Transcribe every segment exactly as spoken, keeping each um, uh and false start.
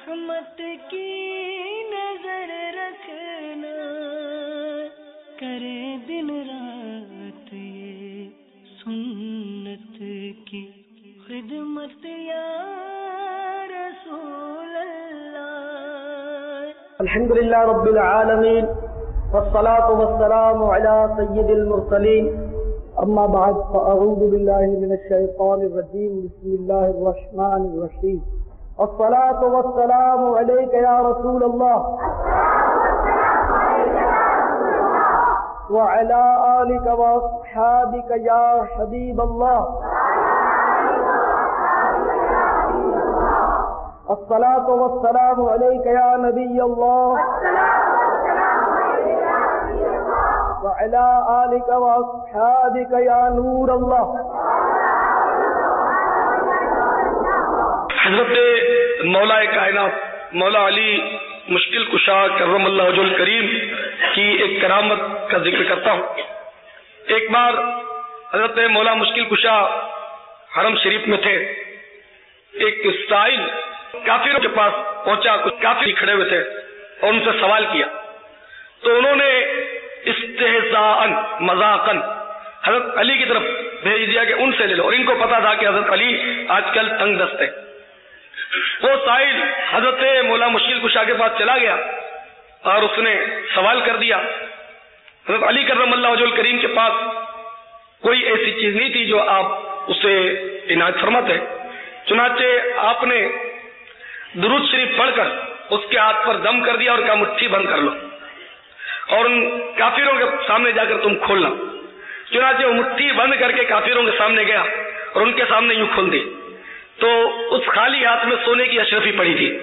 رحمت کی نظر رکھنا، کرے دن رات یہ سنت کی خدمت یا رسول اللہ۔ الحمدللہ رب العالمین والصلاة والسلام على سید المرسلین، اما بعد فاعوذ باللہ من الشیطان الرجیم، بسم اللہ الرحمن الرحیم، الصلاة والسلام علیک یا رسول اللہ وعلى آلک واصحابک یا حبیب اللہ، الصلاة والسلام علیک یا نبی اللہ وعلى آلک واصحابک یا نور اللہ۔ حضرت مولا کائنات مولا علی مشکل کشا کرم اللہ وجہ الکریم کی ایک کرامت کا ذکر کرتا ہوں۔ ایک بار حضرت مولا مشکل کشا حرم شریف میں تھے، ایک سائل کافروں کے پاس پہنچا، کچھ کافر کھڑے ہوئے تھے اور ان سے سوال کیا، تو انہوں نے استہزاءً مذاقاً حضرت علی کی طرف بھیج دیا کہ ان سے لے لو، اور ان کو پتا تھا کہ حضرت علی آج کل تنگ دست ہے۔ وہ سائل حضرت مولا مشکل کشا کے پاس چلا گیا اور اس نے سوال کر دیا۔ حضرت علی کرم اللہ وجہ الکریم کے پاس کوئی ایسی چیز نہیں تھی جو آپ اسے عنایت فرماتے، چنانچہ آپ نے درود شریف پڑھ کر اس کے ہاتھ پر دم کر دیا اور کہا مٹھی بند کر لو اور ان کافروں کے سامنے جا کر تم کھولنا۔ چنانچہ وہ مٹھی بند کر کے کافروں کے سامنے گیا اور ان کے سامنے یوں کھول دی، تو اس خالی ہاتھ میں سونے کی اشرفی پڑی تھی۔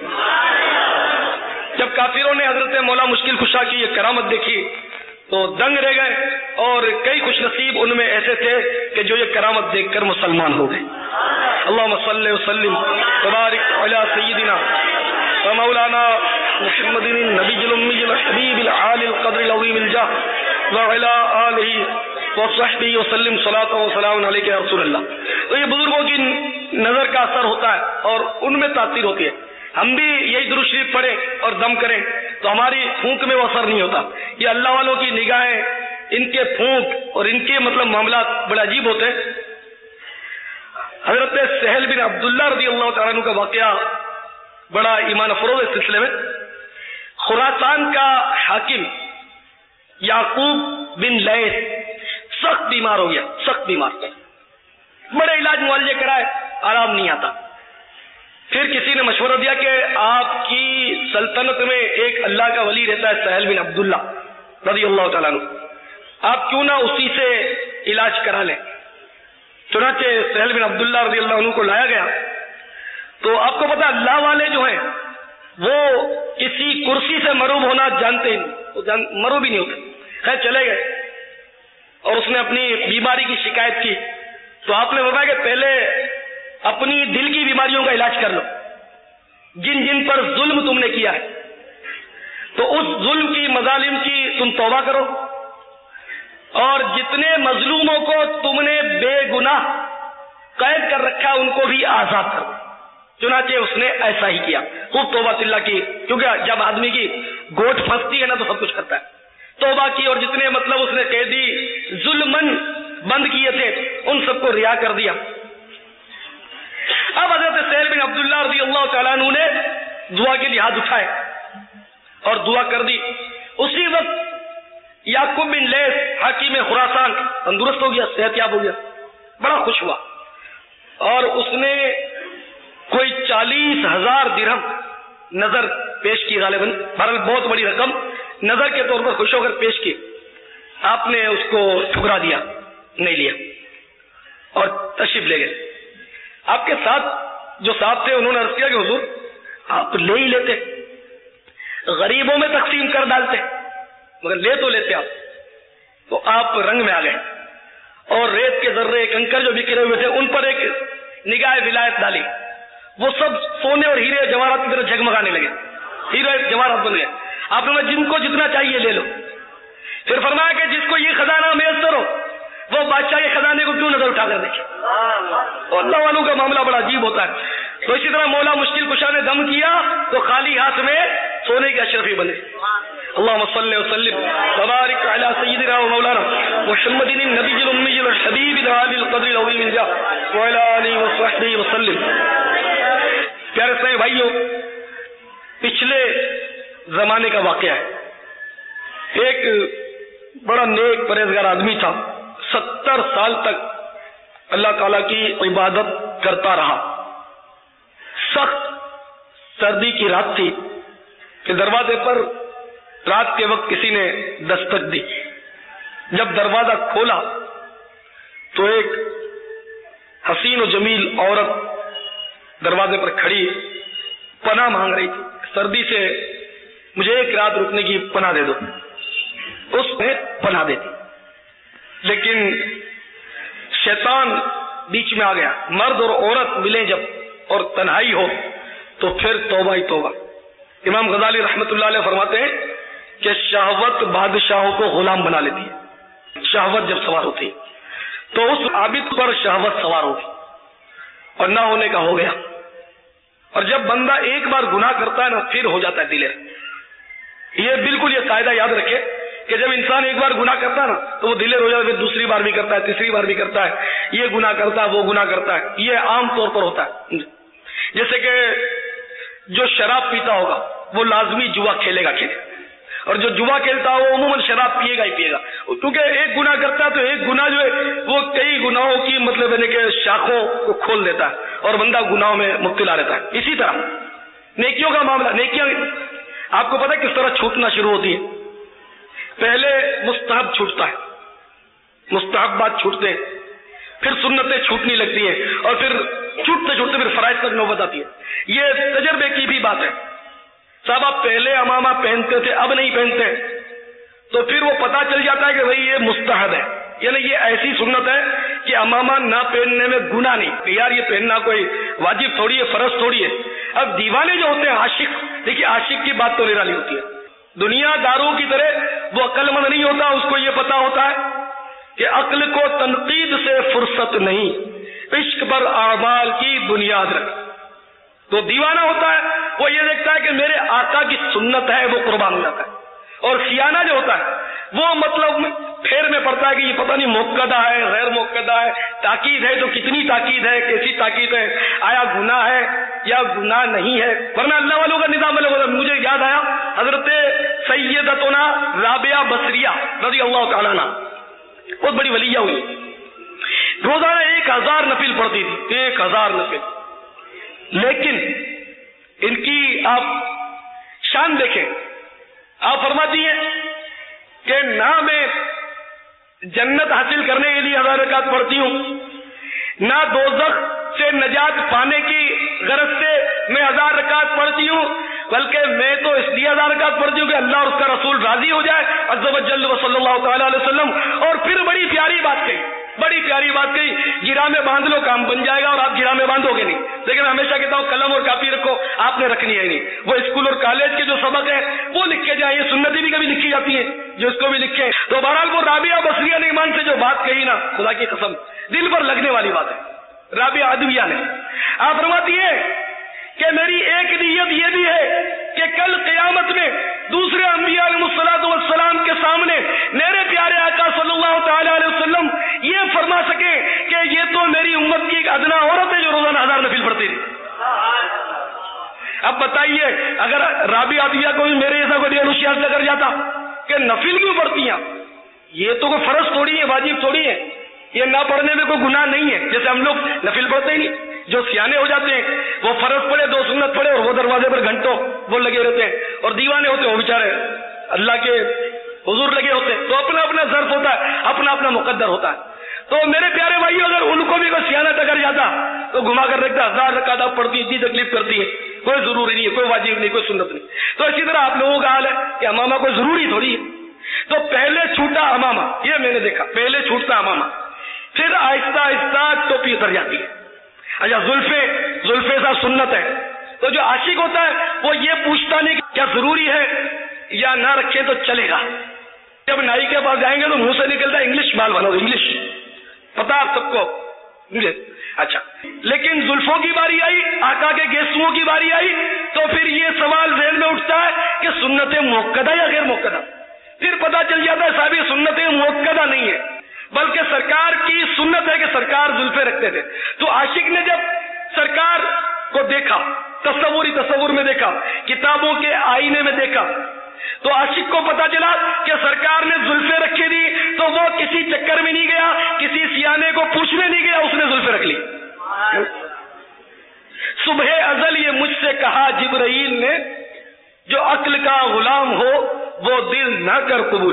جب کافروں نے حضرت مولا مشکل کشا کی یہ کرامت دیکھی تو دنگ رہ گئے، اور کئی خوش نصیب ان میں ایسے تھے کہ جو یہ کرامت دیکھ کر مسلمان ہو گئے۔ اللہم صلی وسلم وبارک علی سیدنا و مولانا محمد النبی الامی الحبیب العالی القدر العظیم الجاہ وعلی آلہ وصحبہ وسلم صلاۃ و سلام علیک یا رسول اللہ۔ تو یہ بزرگوں کی نظر کا اثر ہوتا ہے اور ان میں تاثیر ہوتی ہے۔ ہم بھی یہی درود شریف پڑھیں اور دم کریں تو ہماری پھونک میں وہ اثر نہیں ہوتا۔ یہ اللہ والوں کی نگاہیں، ان کے پھونک اور ان کے مطلب معاملات بڑے عجیب ہوتے ہیں۔ حضرت سہل بن عبداللہ رضی اللہ تعالیٰ عنہ کا واقعہ بڑا ایمان افروز اس سلسلے میں۔ خراسان کا حاکم یعقوب بن لیث سخت بیمار ہو گیا، سخت بیمار، بڑے علاج معالجے کرائے، آرام نہیں آتا۔ پھر کسی نے مشورہ دیا کہ آپ کی سلطنت میں ایک اللہ کا ولی رہتا ہے سہل بن عبداللہ رضی اللہ تعالیٰ عنہ، آپ کیوں نہ اسی سے علاج کرا لیں۔ چنانچہ سہل بن عبداللہ رضی اللہ عنہ کو لایا گیا، تو آپ کو پتا اللہ والے جو ہیں وہ کسی کرسی سے مروب ہونا جانتے ہی جان مروب ہی نہیں ہوتے۔ خیر چلے گئے اور اس نے اپنی بیماری کی شکایت کی، تو آپ نے بتایا کہ پہلے اپنی دل کی بیماریوں کا علاج کر لو، جن جن پر ظلم تم نے کیا ہے تو اس ظلم کی مظالم کی تم توبہ کرو، اور جتنے مظلوموں کو تم نے بے گناہ قید کر رکھا ان کو بھی آزاد کرو۔ چنانچہ اس نے ایسا ہی کیا، خوب توبہ اللہ کی، کیونکہ جب آدمی کی گوٹ پھنستی ہے نا تو سب کچھ کرتا ہے۔ توبہ کی اور جتنے مطلب اس نے قیدی ظلمن بند کیے تھے ان سب کو رہا کر دیا۔ اب حضرت سہل بن عبداللہ رضی اللہ تعالیٰ عنہ نے دعا کے لیے ہاتھ اٹھائے اور دعا کر دی۔ اسی وقت یعقوب بن لیث حاکم خراسان تندرست ہو گیا، صحت یاب ہو گیا، بڑا خوش ہوا، اور اس نے کوئی چالیس ہزار درہم نظر پیش کی، غالباً بہرحال بہت بڑی رقم نظر کے طور پر خوش ہو کر پیش کی۔ آپ نے اس کو ٹھکرا دیا، نہیں لیا اور تشریف لے گئے۔ آپ کے ساتھ جو صاحب تھے انہوں نے عرض کیا کہ حضور آپ لے ہی لیتے، غریبوں میں تقسیم کر ڈالتے، مگر لے تو لیتے آپ۔ تو آپ رنگ میں آ گئے اور ریت کے ذرے کنکر جو بکھرے ہوئے تھے ان پر ایک نگاہ ولایت ڈالی، وہ سب سونے اور ہیرے جواہرات کی طرح جگمگانے لگے، ہیرے جواہرات بن گئے۔ آپ نے جن کو جتنا چاہیے لے لو۔ پھر فرمایا کہ جس کو یہ خزانہ میسر ہو وہ بادشاہ کے خزانے کو کیوں نظر اٹھا کر دیکھے۔ اور اللہ والوں کا معاملہ بڑا عجیب ہوتا ہے۔ تو اسی طرح مولا مشکل کشا نے دم کیا تو خالی ہاتھ میں سونے کے اشرفی بنے. اللهم صل وسلم وبارك على سيدنا ومولانا محمد النبي الأمي الحبيب العالي القدر العظيم الجاه وعلى آله وصحبه وسلم. پیارے سے بھائیوں، پچھلے زمانے کا واقعہ ہے. ایک بڑا نیک پرہیزگار آدمی تھا، ستر سال تک اللہ تعالی کی عبادت کرتا رہا. سخت سردی کی رات تھی کہ دروازے پر رات کے وقت کسی نے دستک دی. جب دروازہ کھولا تو ایک حسین و جمیل عورت دروازے پر کھڑی پناہ مانگ رہی تھی. سردی سے مجھے ایک رات رکنے کی پناہ دے دو. اس نے پناہ دے دی، لیکن شیطان بیچ میں آ گیا. مرد اور عورت ملیں جب اور تنہائی ہو تو پھر توبہ ہی توبہ. امام غزالی رحمت اللہ علیہ فرماتے ہیں کہ شہوت بادشاہوں کو غلام بنا لیتی ہے. شہوت جب سوار ہوتی ہے تو اس عابد پر شہوت سوار ہوگی اور نہ ہونے کا ہو گیا. اور جب بندہ ایک بار گناہ کرتا ہے نا پھر ہو جاتا ہے دلیر. یہ بالکل یہ قاعدہ یاد رکھے کہ جب انسان ایک بار گناہ کرتا ہے نا تو وہ دلیر ہو جاتا ہے، پھر دوسری بار بھی کرتا ہے، تیسری بار بھی کرتا ہے، یہ گناہ کرتا ہے وہ گناہ کرتا ہے. یہ عام طور پر ہوتا ہے. جیسے کہ جو شراب پیتا ہوگا وہ لازمی جوا کھیلے گا کھیلے اور جو جوا کھیلتا ہے وہ عموماً شراب پیے گا ہی پیے گا، کیونکہ ایک گناہ کرتا ہے تو ایک گناہ جو ہے وہ کئی گناہوں کی مطلب ہے کہ شاخوں کو کھول دیتا ہے اور بندہ گناہوں میں مبتلا رہتا ہے. اسی طرح نیکیوں کا معاملہ، نیکیاں آپ کو پتہ ہے کس طرح چھوٹنا شروع ہوتی ہے. پہلے مستحب چھوٹتا ہے، مستحب بات چھوٹتے ہیں، پھر سنتیں چھوٹنے لگتی ہیں اور پھر چھوٹتے چھوٹتے پھر فرائض تک نوبت آتی ہے. یہ تجربے کی بھی بات ہے. صاحب آپ پہلے امامہ پہنتے تھے اب نہیں پہنتے تو پھر وہ پتا چل جاتا ہے کہ بھئی یہ مستحب ہے، یعنی یہ ایسی سنت ہے کہ امامہ نہ پہننے میں گناہ نہیں کہ یار یہ پہننا کوئی واجب تھوڑی ہے، فرض تھوڑی ہے. اب دیوانے جو ہوتے ہیں عاشق، دیکھیے عاشق کی بات تو نرالی ہوتی ہے. دنیا داروں کی طرح وہ عقل مند نہیں ہوتا، اس کو یہ پتا ہوتا ہے کہ عقل کو تنقید سے فرصت نہیں، عشق پر اعمال کی بنیاد رکھ. تو دیوانہ ہوتا ہے وہ یہ دیکھتا ہے کہ میرے آقا کی سنت ہے، وہ قربان ہو جاتا ہے. اور خیانہ جو ہوتا ہے وہ مطلب پھیر میں پڑتا ہے کہ یہ پتہ نہیں موقدہ ہے غیر موقدہ ہے، تاکید ہے تو کتنی تاکید ہے، کیسی تاکید ہے، آیا گناہ ہے یا گناہ نہیں ہے. ورنہ اللہ والوں کا نظام الگ ہوتا ہے. مجھے یاد آیا حضرت سیدتنا رابعہ بصریہ رضی اللہ تعالیٰ عنہ، بہت بڑی ولیہ ہوئی، روزانہ ایک ہزار نفل پڑھتی تھی، ایک ہزار نفل. لیکن ان کی آپ شان دیکھیں، آپ فرماتی ہیں کہ نہ میں جنت حاصل کرنے کے لیے ہزار رکعت پڑھتی ہوں، نہ دوزخ سے نجات پانے کی غرض سے میں ہزار رکعت پڑھتی ہوں، بلکہ میں تو اس لیے ہزار رکعت پڑھتی ہوں کہ اللہ اور اس کا رسول راضی ہو جائے عز و جل و صلی اللہ تعالی علیہ وسلم. اور پھر بڑی پیاری بات کہی، بڑی پیاری بات کہی، گرا میں باندھ لو کام بن جائے گا اور آپ گرا میں باندھو گے نہیں. لیکن میں ہمیشہ کہتا ہوں قلم اور کاپی رکھو، آپ نے رکھنی ہے نہیں. وہ اسکول اور کالج کے جو سبق ہیں وہ لکھے جائیں، یہ سنتیں بھی کبھی لکھی جاتی ہیں جو اس کو بھی لکھیں. تو بہرحال وہ رابعہ بصریہ نے ایمان سے جو بات کہی نا، خدا کی قسم دل پر لگنے والی بات ہے. رابعہ ادویہ نے آپ فرماتی ہے کہ میری ایک نیت یہ بھی ہے کہ کل قیامت میں دوسرے انبیاء علیہ الصلوۃ والسلام کے سامنے میرے پیارے آقا صلی اللہ تعالی علیہ وسلم یہ فرما سکے کہ یہ تو میری امت کی ایک ادنا عورت ہے جو روزانہ ہزار نفل پڑھتی تھی. اب بتائیے اگر رابعہ ادویہ کو بھی میرے جیسا کوئی انوشیاس کر جاتا کہ نفل کیوں پڑھتی ہیں، یہ تو کوئی فرض تھوڑی ہے، واجب تھوڑی ہے، یہ نہ پڑھنے میں کوئی گناہ نہیں ہے. جیسے ہم لوگ نفل پڑھتے ہی نہیں، جو سیانے ہو جاتے ہیں وہ فرض پڑھے دو سنت پڑھے اور وہ دروازے پر گھنٹوں وہ لگے رہتے ہیں، اور دیوانے ہوتے ہیں وہ بیچارے اللہ کے حضور لگے ہوتے ہیں. تو اپنا اپنا ظرف ہوتا ہے، اپنا اپنا مقدر ہوتا ہے. تو میرے پیارے بھائیو اگر ان کو بھی کوئی سیانہ ٹکر جاتا تو گھما کر رکھتا ہزار رکعت آپ پڑھتی، اتنی تکلیف کرتی ہے، کوئی ضروری نہیں ہے، کوئی واجب نہیں، کوئی سنت نہیں. تو اسی طرح آپ لوگوں کا حال ہے کہ امامہ کوئی ضروری تھوڑی ہے. تو پہلے چھوٹا امامہ، یہ میں نے دیکھا، پہلے چھوٹتا امامہ، پھر آہستہ آہستہ ٹوپی اتر جاتی ہے. اچھا زلفے، زلفے سا سنت ہے. تو جو عاشق ہوتا ہے وہ یہ پوچھتا نہیں کہ کیا ضروری ہے یا نہ رکھے تو چلے گا. جب نائی کے پاس جائیں گے تو منہ سے نکلتا ہے انگلش بال بناؤ، انگلش، پتا آپ سب کو. اچھا لیکن زلفوں کی باری آئی، آقا کے گیسوؤں کی باری آئی، تو پھر یہ سوال ذہن میں اٹھتا ہے کہ سنت موقدہ یا غیر موقدہ؟ پھر پتا چل جاتا ہے صاحب یہ سنت موقدہ نہیں ہے، بلکہ سرکار کی سنت ہے کہ سرکار زلفیں رکھتے تھے۔ تو عاشق نے جب سرکار کو دیکھا، تصوری تصور میں دیکھا، کتابوں کے آئینے میں دیکھا، تو عاشق کو پتا چلا کہ سرکار نے زلفیں رکھی تھی، تو وہ کسی چکر میں نہیں گیا، کسی سیانے کو پوچھنے نہیں گیا، اس نے زلفیں رکھ لی۔ صبح ازل یہ مجھ سے کہا جبرائیل نے، جو عقل کا غلام ہو وہ دل نہ کر قبول،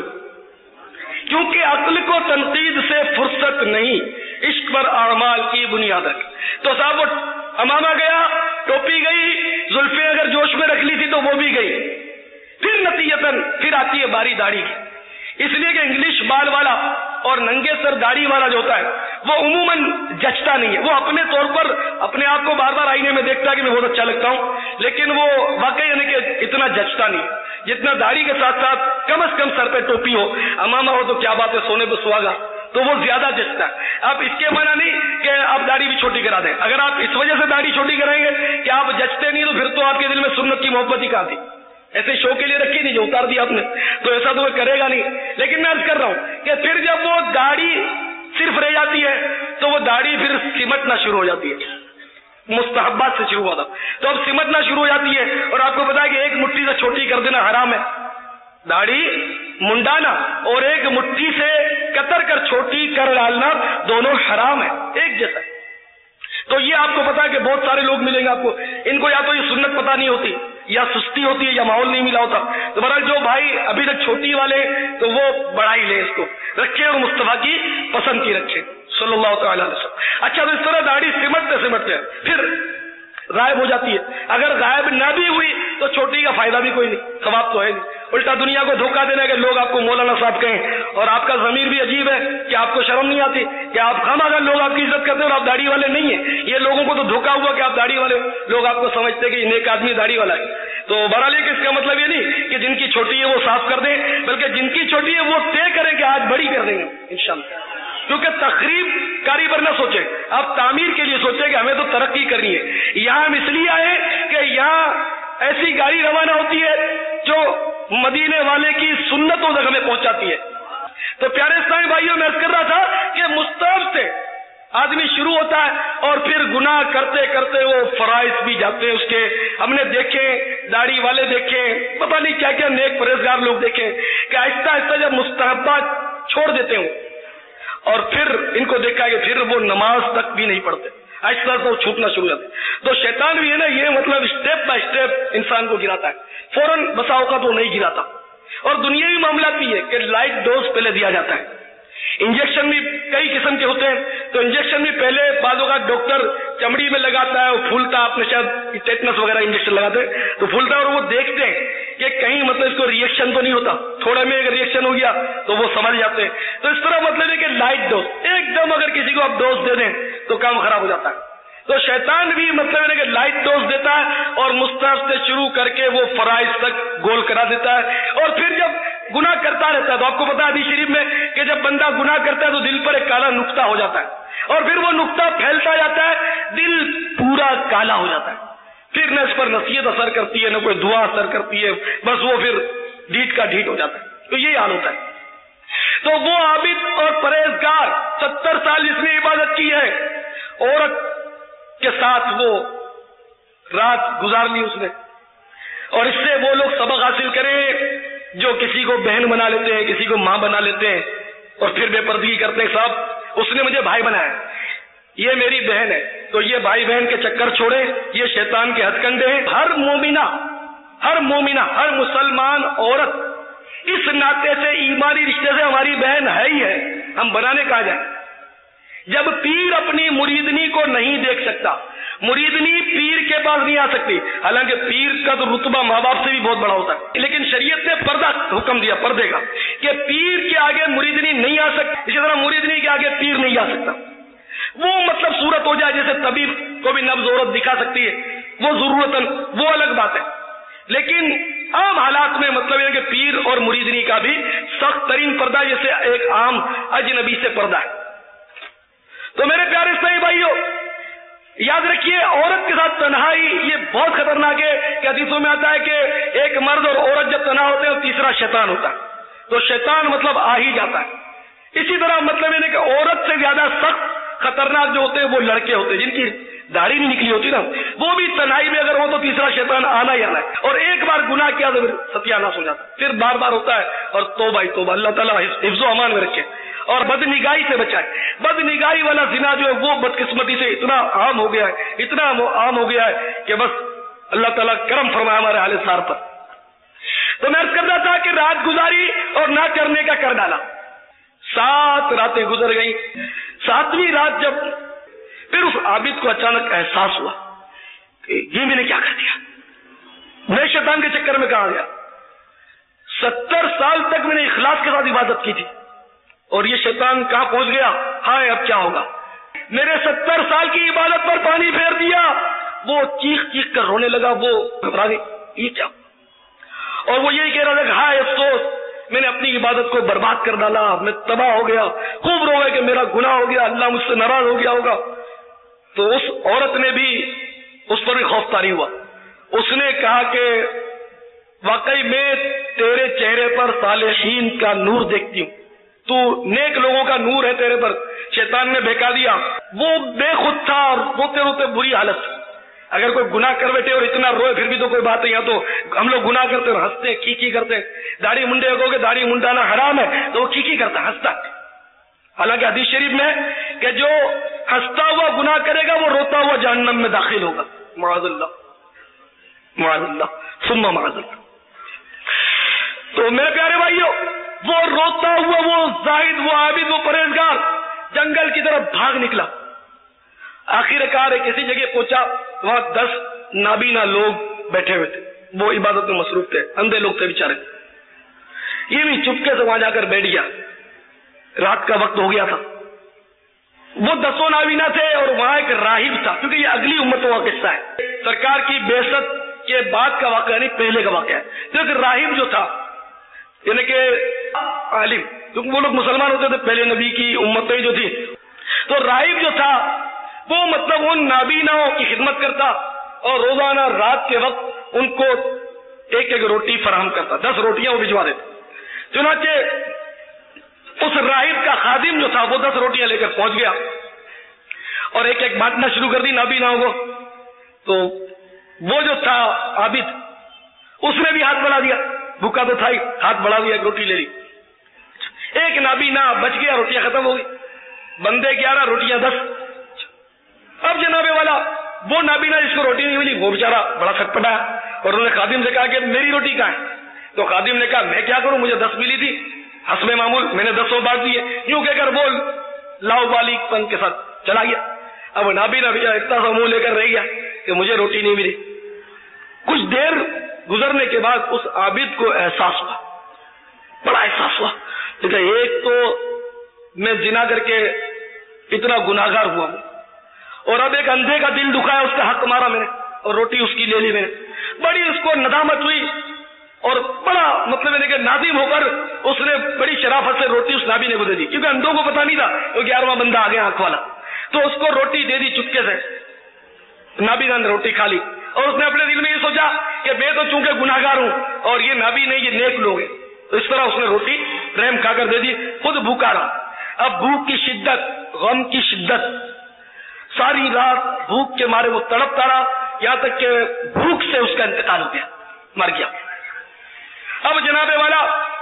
کیونکہ عقل کو تنقید سے فرصت نہیں، عشق پر اعمال کی بنیاد ہے۔ تو صاحب وہ امامہ گیا، ٹوپی گئی، زلفیں اگر جوش میں رکھ لی تھی تو وہ بھی گئی۔ پھر نتیجتاً پھر آتی ہے باری داڑھی کی، اس لیے کہ انگلش بال والا اور ننگے سر داڑھی والا جو ہوتا ہے وہ عموماً جچتا نہیں ہے، وہ اپنے طور پر اپنے آپ کو بار بار آئینے میں دیکھتا ہے کہ میں بہت اچھا لگتا ہوں، لیکن وہ واقعی یعنی کہ اتنا جچتا نہیں جتنا داڑھی کے ساتھ ساتھ کم از کم سر پہ ٹوپی ہو، امامہ ہو تو کیا بات ہے، سونے پہ سہاگا، تو وہ زیادہ جچتا ہے۔ اب اس کے معنی نہیں کہ آپ داڑھی بھی چھوٹی کرا دیں، اگر آپ اس وجہ سے داڑھی چھوٹی کرائیں گے کہ آپ جچتے نہیں تو پھر تو آپ کے دل میں سنت کی محبت ہی کہاں تھی، ایسے شو کے لیے رکھی نہیں جو اتار دیا آپ نے، تو ایسا تو وہ کرے گا نہیں۔ لیکن میں عرض کر رہا ہوں کہ پھر جب وہ داڑھی صرف رہ جاتی ہے تو وہ داڑھی پھر سمٹنا شروع ہو جاتی ہے، مستحبات سے شروع ہوا تھا تو اب سمٹنا شروع ہو جاتی ہے، اور آپ کو پتا ہے کہ ایک مٹھی سے چھوٹی کر دینا حرام ہے، داڑھی منڈانا اور ایک مٹھی سے کتر کر چھوٹی کر ڈالنا دونوں حرام ہے، ایک جیسا ہے۔ تو یہ آپ کو پتا ہے کہ بہت سارے لوگ ملیں گے آپ کو، ان کو یا تو یہ سنت پتا نہیں ہوتی، یا سستی ہوتی ہے، یا ماحول نہیں ملا ہوتا۔ تو بہرحال جو بھائی ابھی تک چھوٹی والے تو وہ بڑھائی لیں، اس کو رکھے اور مصطفیٰ کی پسند کی رکھے صلی اللہ تعالی علیہ وسلم۔ اچھا تو اس طرح داڑھی سمٹتے سمٹتے پھر غائب ہو جاتی ہے، اگر غائب نہ بھی ہوئی تو چھوٹی کا فائدہ بھی کوئی نہیں، ثواب تو ہے نہیں، الٹا دنیا کو دھوکہ دینا ہے کہ لوگ آپ کو مولانا صاحب کہیں، اور آپ کا ضمیر بھی عجیب ہے کہ آپ کو شرم نہیں آتی کہ آپ خام اگر لوگ آپ کی عزت کرتے ہیں اور آپ داڑھی والے نہیں ہیں، یہ لوگوں کو تو دھوکہ ہوا کہ آپ داڑھی والے، لوگ آپ کو سمجھتے ہیں کہ یہ نیک آدمی داڑھی والا ہے۔ تو بہرحال یہ کہ اس کا مطلب یہ نہیں کہ جن کی چھوٹی ہے وہ صاف کر دیں، بلکہ جن کی چھوٹی ہے وہ طے کریں کہ آج بڑی کر دیں گے انشاءاللہ، کیونکہ تخریب کاری پر نہ سوچیں، آپ تعمیر کے لیے سوچیں کہ ہمیں تو ترقی کرنی ہے۔ یہاں ہم اس لیے آئے کہ یہاں ایسی گاڑی روانہ ہوتی ہے جو مدینے والے کی سنتوں تک ہمیں پہنچاتی ہے۔ تو پیارے اسلامی بھائیوں میں عرض کر رہا تھا کہ مستحب سے آدمی شروع ہوتا ہے اور پھر گناہ کرتے کرتے وہ فرائض بھی جاتے ہیں اس کے، ہم نے دیکھے داڑھی والے دیکھے، پتہ نہیں کیا کیا نیک پرہیزگار لوگ دیکھے کہ آہستہ آہستہ جب مستحبات چھوڑ دیتے ہوں اور پھر ان کو دیکھا ہے کہ پھر وہ نماز تک بھی نہیں پڑھتے، آہستہ آہستہ وہ چھوٹنا شروع ہو جاتے۔ تو شیطان بھی ہے نا، یہ مطلب اسٹیپ بائی اسٹیپ انسان کو گراتا ہے، فوراً بسا اوقات وہ نہیں گراتا۔ اور دنیاوی معاملات بھی ہے کہ لائٹ ڈوز پہلے دیا جاتا ہے، انجیکشن بھی کئی قسم کے ہوتے ہیں، تو انجیکشن بھی پہلے بعض اوقات ڈاکٹر چمڑی میں لگاتا ہے، وہ پھولتا، آپ نے شاید ٹیٹنس وغیرہ انجیکشن لگاتے ہیں تو پھولتا ہے، اور وہ دیکھتے ہیں کہ کہیں مطلب اس کو ریئیکشن تو نہیں ہوتا، تھوڑے میں اگر ریئیکشن ہو گیا تو وہ سمجھ جاتے ہیں۔ تو اس طرح مطلب ہے کہ لائٹ ڈوز ایک دم اگر کسی کو آپ ڈوز دے دیں تو کام خراب ہو جاتا ہے۔ تو شیطان بھی مطلب ہے کہ لائٹ ڈوز دیتا ہے اور مستحب سے شروع کر کے وہ فرائض تک گول کرا دیتا ہے، اور پھر جب گناہ کرتا رہتا ہے تو آپ کو پتا ہے حدیث شریف میں کہ جب بندہ گناہ کرتا ہے تو دل پر ایک کالا نقطہ ہو جاتا ہے، اور پھر وہ نقطہ پھیلتا جاتا ہے، دل پورا کالا ہو جاتا ہے، پھر نہ اس پر نصیحت اثر کرتی ہے نہ کوئی دعا اثر کرتی ہے، بس وہ پھر ڈھیٹ کا ڈھیٹ ہو جاتا ہے۔ تو یہی حال ہوتا ہے۔ تو وہ عابد اور پرہیزگار ستر سال جس نے عبادت کی ہے، عورت کے ساتھ وہ رات گزار لی اس نے، اور اس سے وہ لوگ سبق حاصل کریں جو کسی کو بہن بنا لیتے ہیں، کسی کو ماں بنا لیتے ہیں اور پھر بے پردگی کرتے ہیں، صاحب اس نے مجھے بھائی بنایا، یہ میری بہن ہے، تو یہ بھائی بہن کے چکر چھوڑے، یہ شیطان کے ہتھ کنڈے ہیں۔ ہر مومنہ ہر مومنہ ہر مسلمان عورت اس ناطے سے، ایمانی رشتے سے ہماری بہن ہے ہی ہے، ہم بنانے کہا جائے۔ جب پیر اپنی مریدنی کو نہیں دیکھ سکتا، مریدنی پیر کے پاس نہیں آ سکتی، حالانکہ پیر کا تو رتبہ ماں باپ سے بھی بہت بڑا ہوتا ہے، لیکن شریعت نے پردہ حکم دیا، پردے کا، کہ پیر کے آگے مریدنی نہیں آ سکتی، اسی طرح مریدنی کے آگے پیر نہیں آ سکتا۔ وہ مطلب صورت ہو جائے جیسے طبیب کو بھی نبض عورت دکھا سکتی ہے، وہ ضرورتاً وہ الگ بات ہے، لیکن عام حالات میں مطلب ہے کہ پیر اور مریدنی کا بھی سخت ترین پردہ جیسے ایک عام اجنبی سے پردہ ہے۔ تو میرے پیارے اسلامی بھائیوں، یاد رکھیے عورت کے ساتھ تنہائی یہ بہت خطرناک ہے کہ حدیثوں میں آتا ہے کہ ایک مرد اور عورت جب تنہا ہوتے ہیں اور تیسرا شیطان ہوتا ہے، تو شیطان مطلب آ ہی جاتا ہے۔ اسی طرح مطلب یہ کہ عورت سے زیادہ سخت خطرناک جو ہوتے ہیں وہ لڑکے ہوتے ہیں جن کی داڑھی نہیں نکلی ہوتی نا، وہ بھی تنہائی میں اگر ہو تو تیسرا شیطان آنا ہی آنا ہے، اور ایک بار گناہ کیا تو پھر ستیاناش ہو جاتا ہے، پھر بار بار ہوتا ہے، اور توبہ ہی توبہ، اللہ تعالیٰ حفظ و امان میں رکھے اور بد نگاہی سے بچائے۔ بد نگاہی والا زنا جو ہے وہ بدقسمتی سے اتنا عام ہو گیا ہے، اتنا عام ہو گیا ہے کہ بس اللہ تعالیٰ کرم فرمائے ہمارے حال سار پر۔ تو میں عرض کرتا تھا کہ رات گزاری اور نہ کرنے کا کر ڈالا، سات راتیں گزر گئی، ساتویں رات جب پھر اس عابد کو اچانک احساس ہوا کہ یہ میں نے کیا کر دیا، میں شیطان کے چکر میں کہاں گیا، ستر سال تک میں نے اخلاص کے ساتھ عبادت کی تھی اور یہ شیطان کہاں پہنچ گیا، ہائے اب کیا ہوگا، میرے ستر سال کی عبادت پر پانی پھیر دیا۔ وہ چیخ چیخ کر رونے لگا، وہ گھبرا گئی، یہ کیا، اور وہ یہی کہہ رہا تھا کہ ہائے افسوس، میں نے اپنی عبادت کو برباد کر ڈالا، میں تباہ ہو گیا، خوب رو گئے کہ میرا گناہ ہو گیا، اللہ مجھ سے ناراض ہو گیا ہوگا۔ تو اس عورت نے بھی، اس پر بھی خوف طاری ہوا، اس نے کہا کہ واقعی میں تیرے چہرے پر صالحین کا نور دیکھتی ہوں، تو نیک لوگوں کا نور ہے تیرے پر۔ شیطان نے بہکا دیا، وہ بے خود تھا اور روتے روتے بری حالت تھی۔ اگر کوئی گناہ کر بیٹھے اور اتنا روئے پھر بھی تو کوئی بات نہیں ہے، تو ہم لوگ گناہ کرتے ہیں ہنستے کی کی کرتے ہیں، داڑھی منڈے کو کہ داڑھی منڈانا حرام ہے تو وہ کی کی کرتا ہنستا، حالانکہ حدیث شریف میں کہ جو ہنستا ہوا گناہ کرے گا وہ روتا ہوا جہنم میں داخل ہوگا، معاذ اللہ معاذ اللہ ثم معاذ اللہ۔ تو میرے پیارے بھائیوں، وہ روتا ہوا، وہ زاہد، وہ عابد، وہ پرہیزگار جنگل کی طرف بھاگ نکلا۔ آخر کار ایک ایسی جگہ پہنچا، وہاں دس نابینا لوگ بیٹھے ہوئے تھے، وہ عبادت میں مصروف تھے، اندھے لوگ تھے بیچارے۔ یہ بھی چپکے سے وہاں جا کر بیٹھ گیا، رات کا وقت ہو گیا تھا۔ وہ دسوں نابینا تھے اور وہاں ایک راہب تھا، کیونکہ یہ اگلی امتوں کا قصہ ہے، سرکار کی بعثت کے بعد کا واقعہ نہیں، پہلے کا واقعہ ہے۔ تو ایک راہب جو تھا، یعنی کہ عالم، کیونکہ وہ لوگ مسلمان ہوتے تھے پہلے نبی کی امتیں جو تھی، تو راہب جو تھا وہ مطلب ان نابیناؤں کی خدمت کرتا اور روزانہ رات کے وقت ان کو ایک ایک روٹی فراہم کرتا، دس روٹیاں وہ بھجوا دیتے۔ چنانچہ اس راہب کا خادم جو تھا وہ دس روٹیاں لے کر پہنچ گیا اور ایک ایک بانٹنا شروع کر دی نابیناؤں کو۔ تو وہ جو تھا عابد، اس نے بھی ہاتھ بڑھا دیا، بھوکا تو تھا ہی، ہاتھ بڑھا دیا، ایک روٹی لے لی، ایک نابینا بچ گیا، روٹیاں ختم ہو گئی، بندے گیارہ، روٹیاں دس۔ اب جناب والا وہ نابینا جس کو روٹی نہیں ملی وہ بیچارہ بڑا سٹپٹا ہے، اور انہوں نے خادم سے کہا کہ میری روٹی کہاں ہے؟ تو خادم نے کہا میں کیا کروں، مجھے دس ملی تھی، حسب معمول میں نے دسوں بانٹ دیے، یوں کہہ کر وہ لاؤ بالی پن کے ساتھ چلا گیا۔ اب نابینا بیچارہ اتنا سا منہ لے کر رہ گیا کہ مجھے روٹی نہیں ملی۔ کچھ دیر گزرنے کے بعد اس عابد کو احساس ہوا، بڑا احساس ہوا، دیکھا ایک تو میں زنا کر کے اتنا گناہگار ہوا ہوں، اور اب ایک اندھے کا دل دکھایا، اس کا حق مارا میں نے اور روٹی اس کی لے لی میں نے۔ بڑی اس کو ندامت ہوئی اور بڑا مطلب ہے کہ نادم ہو کر اس نے بڑی شرافت سے روٹی اس نابینے کو دے دی، کیونکہ اندھوں کو پتا نہیں تھا وہ گیارہواں بندہ آ گیا آنکھ والا، تو اس کو روٹی دے دی چپکے سے۔ نابینا نے روٹی کھا لی اور اس نے اپنے دل میں یہ سوچا کہ میں تو چونکہ گناہگار ہوں اور یہ نابی نہیں، یہ نیک لوگ ہیں، تو اس طرح اس نے روٹی رحم کھا کر دے دی، خود بھوکا رہا۔ اب بھوک کی شدت، غم کی شدت، ساری رات بھوک کے مارے وہ تڑپتا رہا، یہاں تک کہ بھوک سے اس کا انتقال ہو گیا، مر گیا۔ اب جناب والا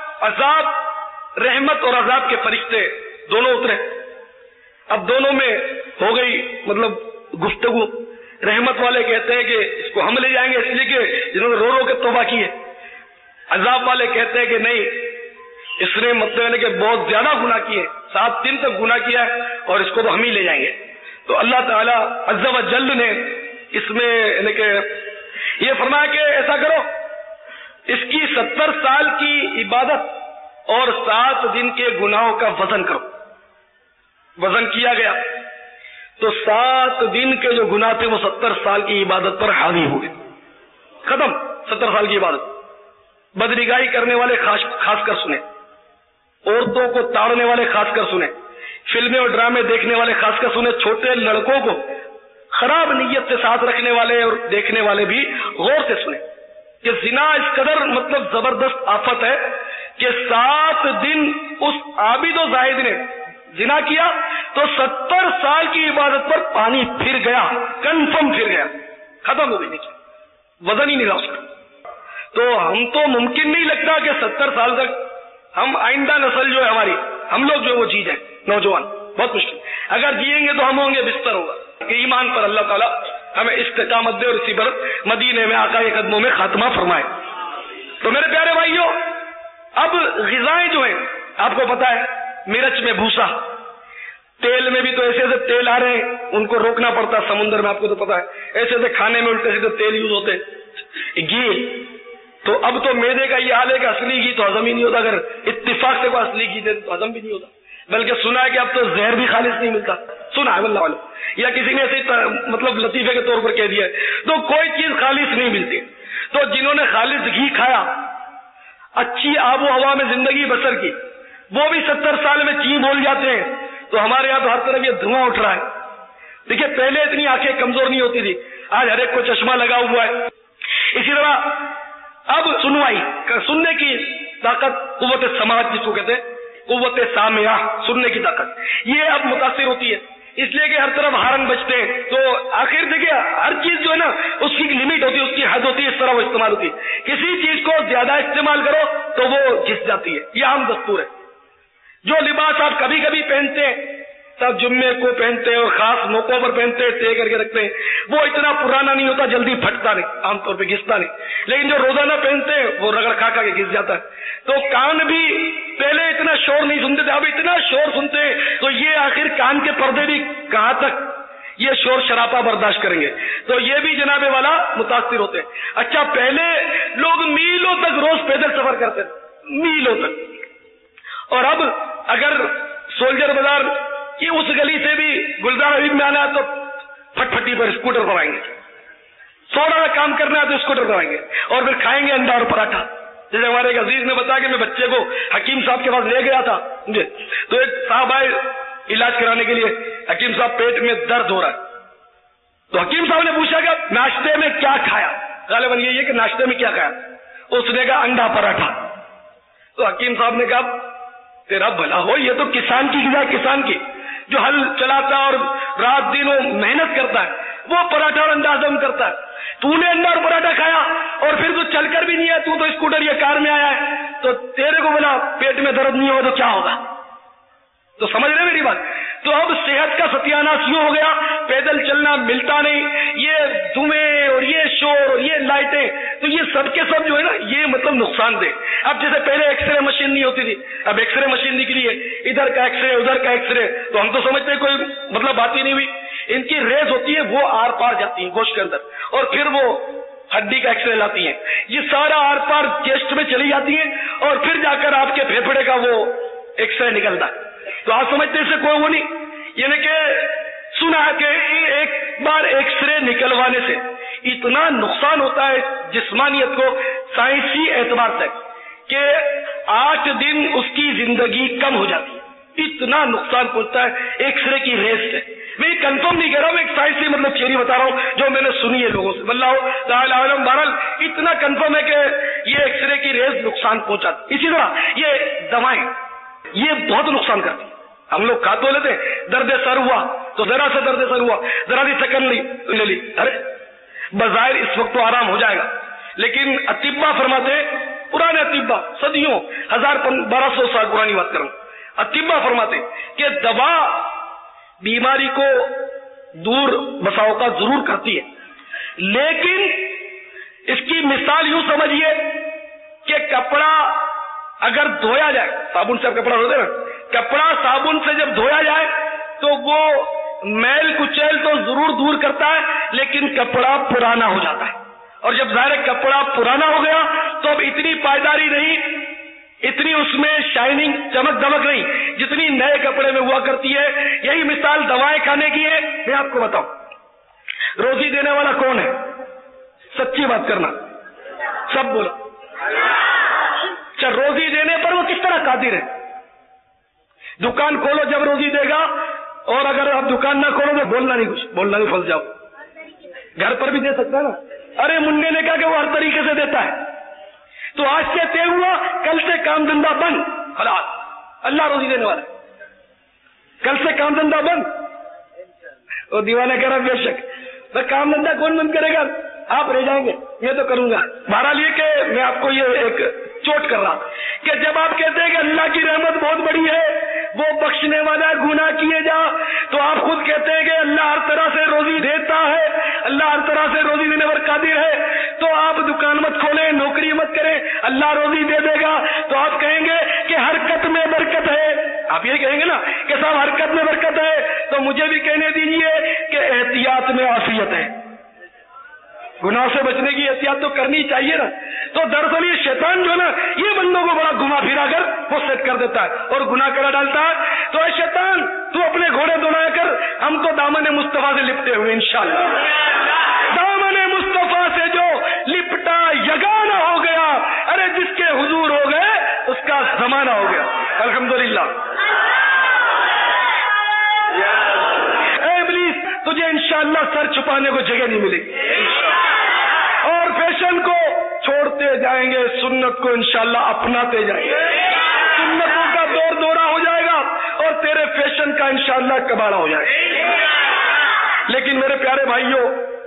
عذاب، رحمت اور عذاب کے فرشتے دونوں اترے، اب دونوں میں ہو گئی مطلب گفتگو۔ رحمت والے کہتے ہیں کہ اس کو ہم لے جائیں گے، اس لیے کہ جنہوں نے رو رو کے توبہ کی ہے۔ عذاب والے کہتے ہیں کہ نہیں، اس نے مطلب کہ بہت زیادہ گناہ کیے، سات دن تک گناہ کیا ہے اور اس کو تو ہم ہی لے جائیں گے۔ تو اللہ تعالیٰ عز و جل نے اس میں یعنی کہ یہ فرمایا کہ ایسا کرو، اس کی ستر سال کی عبادت اور سات دن کے گناہوں کا وزن کرو۔ وزن کیا گیا تو سات دن کے جو گناہ تھے وہ ستر سال کی عبادت پر حاوی ہوئے، ختم ستر سال کی عبادت۔ بدنگاہی کرنے والے خاص خاص کر سنیں، عورتوں کو تاڑنے والے خاص کر سنیں، فلمیں اور ڈرامے دیکھنے والے خاص کر سنیں، چھوٹے لڑکوں کو خراب نیت سے ساتھ رکھنے والے اور دیکھنے والے بھی غور سے سنیں کہ زنا اس قدر مطلب زبردست آفت ہے کہ سات دن اس عابد و زاہد نے زنا کیا تو ستر سال کی عبادت پر پانی پھر گیا، کنفرم پھر گیا، ختم ہو گئی، وزن ہی نہیں رہا اس کا۔ تو ہم تو ممکن نہیں لگتا کہ ستر سال تک ہم آئندہ نسل جو ہے ہماری، ہم لوگ جو وہ جی جائیں، نوجوان بہت مشکل، اگر جیئیں گے تو ہم ہوں گے بستر ہوگا کہ ایمان پر اللہ تعالیٰ ہمیں استقامت دے اور اسی پر مدینے میں آقا کے قدموں میں خاتمہ فرمائے۔ تو میرے پیارے بھائیوں، اب غذائیں جو ہیں آپ کو پتا ہے، مرچ میں بھوسا، تیل میں بھی تو ایسے ایسے تیل آ رہے ہیں، ان کو روکنا پڑتا ہے سمندر میں، آپ کو تو پتا ہے، ایسے ایسے کھانے میں الٹے سیدھے تیل یوز ہوتے ہیں، گھی، تو اب تو میدے کا یہ حال ہے کہ اصلی گھی تو ہضم ہی نہیں ہوتا، اگر اتفاق سے کوئی اصلی گھی دے تو ہضم بھی نہیں ہوتا، بلکہ سنا ہے کہ اب تو زہر بھی خالص نہیں ملتا، سنا ہے واللہ واللہ، یا کسی نے ایسے مطلب لطیفے کے طور پر کہہ دیا ہے، تو کوئی چیز خالص نہیں ملتی۔ تو جنہوں نے خالص گھی کھایا، اچھی آب و ہوا میں زندگی بسر کی، وہ بھی ستر سال میں چی بول جاتے ہیں۔ تو ہمارے یہاں تو ہر طرف یہ دھواں اٹھ رہا ہے۔ دیکھیے پہلے اتنی آنکھیں کمزور نہیں ہوتی تھی، آج ہر ایک کو چشمہ لگا ہوا ہے۔ اسی طرح اب سنوائی، سننے کی طاقت، قوت سماعت جس کو کہتے ہیں، قوت سامعہ، سننے کی طاقت، یہ اب متاثر ہوتی ہے، اس لیے کہ ہر طرف ہارن بجتے ہیں۔ تو آخر دیکھیے ہر چیز جو ہے نا اس کی لمٹ ہوتی ہے، اس کی حد ہوتی ہے، اس طرح وہ استعمال ہوتی ہے۔ کسی چیز کو زیادہ استعمال کرو تو وہ گھس جاتی ہے، یہ عام دستور ہے۔ جو لباس آپ کبھی کبھی پہنتے ہیں، سب جمعے کو پہنتے ہیں اور خاص موقعوں پر پہنتے ہیں، طے کر کے رکھتے ہیں، وہ اتنا پرانا نہیں ہوتا، جلدی پھٹتا نہیں، عام طور پہ گھستا نہیں، لیکن جو روزانہ پہنتے ہیں وہ رگڑ کھا کھا کے گھس جاتا ہے۔ تو کان بھی پہلے اتنا شور نہیں سنتے تھے، اب اتنا شور سنتے ہیں، تو یہ آخر کان کے پردے بھی کہاں تک یہ شور شرابہ برداشت کریں گے؟ تو یہ بھی جناب والا متاثر ہوتے ہیں۔ اچھا پہلے لوگ میلوں تک روز پیدل سفر کرتے تھے، میلوں تک، اور اب اگر سولجر بازار کی اس گلی سے بھی گلزار حبیب میں آنا ہے تو پھٹ پھٹی پر اسکوٹر پر آئیں گے، تھوڑا سا کام کرنا ہے تو اسکوٹر پر آئیں گے، اور پھر کھائیں گے انڈا اور پراٹھا۔ جیسے ہمارے ایک عزیز نے بتایا کہ میں بچے کو حکیم صاحب کے پاس لے گیا تھا، تو ایک صاحب آئے علاج کرانے کے لیے، حکیم صاحب پیٹ میں درد ہو رہا ہے، تو حکیم صاحب نے پوچھا کہ ناشتے میں کیا کھایا؟ غالباً یہ ہے کہ ناشتے میں کیا کھایا؟ اس نے کہا انڈا پراٹھا۔ تو حکیم صاحب نے کہا تیرا بھلا ہو، یہ تو کسان کی غذا، کسان کی جو ہل چلاتا اور رات دن وہ محنت کرتا ہے، وہ پراٹھا اور انڈا ہضم کرتا ہے۔ تو نے انڈا اور پراٹھا کھایا اور پھر تو چل کر بھی نہیں ہے، تو تو اسکوٹر یا کار میں آیا ہے، تو تیرے کو بلا پیٹ میں درد نہیں ہوگا تو کیا ہوگا؟ تو سمجھ رہے میری بات؟ تو اب صحت کا ستیاناش یوں ہو گیا، پیدل چلنا ملتا نہیں، یہ دھویں اور یہ شور اور یہ لائٹیں، تو یہ سب کے سب جو ہے نا یہ مطلب نقصان دہ۔ اب جیسے پہلے ایکس رے مشین نہیں ہوتی تھی، اب ایکس رے مشین نکلی ہے، ادھر کا ایکس رے ادھر کا ایکس رے، تو ہم تو سمجھتے ہیں کوئی مطلب بات ہی نہیں ہوئی۔ ان کی ریز ہوتی ہے، وہ آر پار جاتی ہیں گوشت کے اندر، اور پھر وہ ہڈی کا ایکس رے لاتی ہیں، یہ سارا آر پار چیسٹ میں چلی جاتی ہیں، اور پھر جا کر آپ کے پھیپھڑے کا وہ ایکس رے نکلتا ہے۔ تو آپ سمجھتے اس سے کوئی وہ نہیں، یعنی کہ سنا ہے کہ ایک بار ایکس رے نکلوانے سے اتنا نقصان ہوتا ہے جسمانیت کو سائنسی اعتبار سے کہ آٹھ دن اس کی زندگی کم ہو جاتی ہے، اتنا نقصان پہنچتا ہے ایکس رے کی ریز سے۔ میں یہ کنفرم نہیں کہہ رہا ہوں، ایک سائنسی مطلب تھیوری بتا رہا ہوں جو میں نے سنی ہے لوگوں سے، واللہ تعالی عالم، بہرحال اتنا کنفرم ہے کہ یہ ایکس رے کی ریز نقصان پہنچاتی۔ اسی طرح یہ دوائیں یہ بہت نقصان کرتی ہیں۔ ہم لوگ کھا تو لیتے ہیں، درد سر ہوا تو ذرا سا درد سر ہوا، ذرا سی سکن لی لے لی، ارے بظاہر اس وقت تو آرام ہو جائے گا، لیکن اطباء فرماتے، پرانے اطباء صدیوں ہزار بارہ سو سال پرانی بات کروں، اطباء فرماتے کہ دوا بیماری کو دور بساؤ کا ضرور کرتی ہے، لیکن اس کی مثال یوں سمجھیے کہ کپڑا اگر دھویا جائے، صابن سے کپڑا دھوتے نا، کپڑا صابن سے جب دھویا جائے تو وہ میل کچیل تو ضرور دور کرتا ہے، لیکن کپڑا پرانا ہو جاتا ہے، اور جب ظاہر کپڑا پرانا ہو گیا تو اب اتنی پائیداری نہیں، اتنی اس میں شائننگ چمک دمک نہیں جتنی نئے کپڑے میں ہوا کرتی ہے۔ یہی مثال دوائیں کھانے کی ہے۔ میں آپ کو بتاؤں روزی دینے والا کون ہے؟ سچی بات کرنا، سب بولو۔ اچھا روزی دینے پر وہ کس طرح قادر ہے؟ دکان کھولو جب روزی دے گا، اور اگر آپ دکان نہ کھولو تو بولنا نہیں، کچھ بولنا نہیں، پھنس جاؤ۔ گھر پر بھی دے سکتا ہے نا. ارے منڈے نے کہا کہ وہ ہر طریقے سے دیتا ہے. تو آج سے طے ہوا کل سے کام دھندا بند. خلاص اللہ روزی دینے والا. کل سے کام دھندا بند. وہ دیوانے کہہ رہا بے شک میں کام دھندا کون بند کرے گا, آپ رہ جائیں گے, یہ تو کروں گا. بہرحال یہ کہ میں آپ کو یہ ایک چوٹ کر رہا کہ جب آپ کہتے ہیں کہ اللہ کی رحمت بہت بڑی ہے, وہ بخشنے والا, گناہ کیے جا, تو آپ خود کہتے ہیں کہ اللہ ہر طرح سے روزی دیتا ہے, اللہ ہر طرح سے روزی دینے پر قادر ہے. تو آپ دکان مت کھولیں, نوکری مت کریں, اللہ روزی دے دے گا. تو آپ کہیں گے کہ حرکت میں برکت ہے. آپ یہ کہیں گے نا کہ صاحب حرکت میں برکت ہے, تو مجھے بھی کہنے دیجیے کہ احتیاط میں عافیت ہے. گناہ سے بچنے کی احتیاط تو کرنی چاہیے نا. تو دراصل یہ شیطان جو ہے نا, یہ بندوں کو بڑا گھما پھرا کر وہ سیٹ کر دیتا ہے اور گناہ کرا ڈالتا ہے. تو اے شیطان تو اپنے گھوڑے دوڑایا کر, ہم تو دامن مصطفیٰ سے لپٹے ہوئے انشاءاللہ. دامن مصطفیٰ سے جو لپٹا یگانہ ہو گیا, ارے جس کے حضور ہو گئے اس کا زمانہ ہو گیا. الحمدللہ. اے ابلیس تجھے انشاءاللہ سر چھپانے کو جگہ نہیں ملے گی, اور فیشن کو چھوڑتے جائیں گے, سنت کو انشاءاللہ اپناتے جائیں گے. سنتوں کا دور دورہ ہو جائے گا اور تیرے فیشن کا انشاءاللہ کباڑا ہو جائے گا. لیکن میرے پیارے بھائیوں,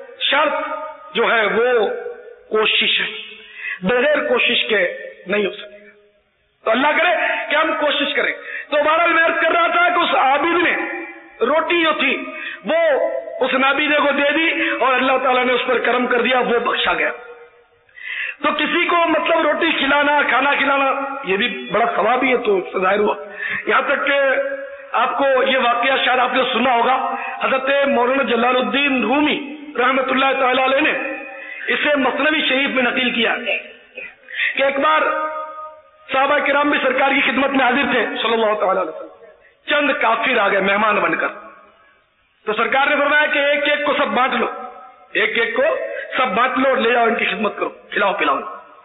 شرط جو ہے وہ کوشش ہے, بغیر کوشش کے نہیں ہو سکے. تو اللہ کرے کہ ہم کوشش کریں. تو بہرحال میں عرض کر رہا تھا کہ اس عابد نے روٹی جو تھی وہ اس نابینے کو دے دی اور اللہ تعالیٰ نے اس پر کرم کر دیا, وہ بخشا گیا. تو کسی کو مطلب روٹی کھلانا, کھانا کھلانا یہ بھی بڑا ثواب ہی ہے, تو ظاہر ہوا. یہاں تک کہ آپ کو یہ واقعہ شاید آپ نے سنا ہوگا, حضرت مولانا جلال الدین رومی رحمت اللہ تعالی علیہ نے اسے مثنوی شریف میں نقل کیا کہ ایک بار صحابہ کرام بھی سرکار کی خدمت میں حاضر تھے صلی اللہ تعالی علیہ وسلم. چند کافر آ گئے مہمان بن کر. تو سرکار نے فرمایا کہ ایک ایک کو سب بانٹ لو, ایک ایک کو سب بانٹ لو اور لے جاؤ, ان کی خدمت کرو, کھلاؤ پلاؤ.